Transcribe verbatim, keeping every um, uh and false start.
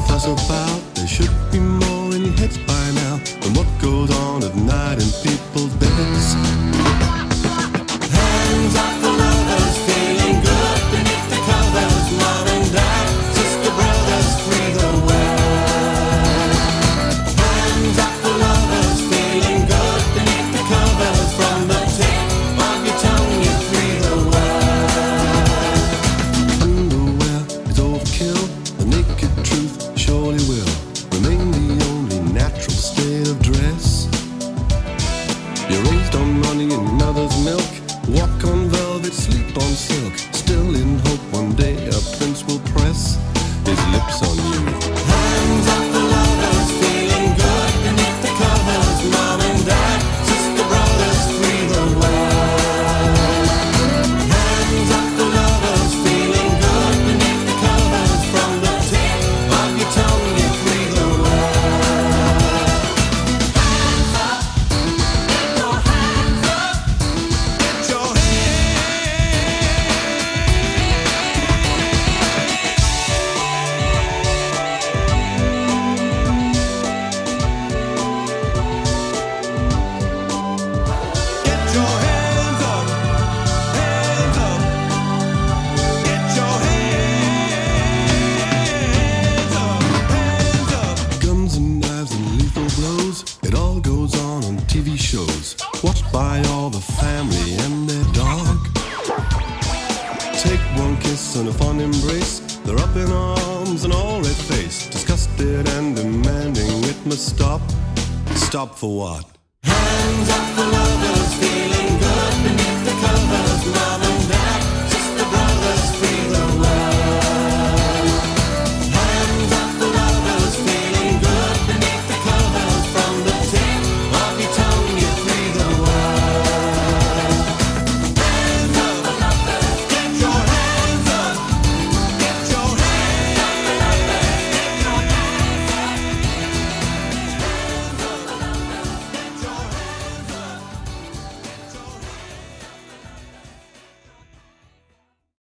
fuss about. There should be more in your heads by now than what goes on at night in people's beds. Hands up for lovers, feeling good beneath the covers. Mom and dad, sister, brothers, free the world. Hands up for lovers, feeling good beneath the covers. From the tip of your tongue, you free the world. Underwear is overkill. The naked truth surely will remain the only natural state of dress. You're raised on money and mother's milk. Walk on velvet, sleep on silk. Still in hope one day a prince will press his lips on you. Hands up for lovers, feeling good beneath the covers. Mom and dad, sister, brothers, free the world. Hands up for lovers, feeling good beneath the covers. From the tip of your tongue, you free the world. Hands up, get your hands up, get your Get your hands up, hands up, get your hands up, hands up. Guns and knives and lethal blows, it all goes on on T V shows, watched by all the family and their dog. Take one kiss and a fond embrace, they're up in arms and all red faced, disgusted and demanding it must stop. Stop for what?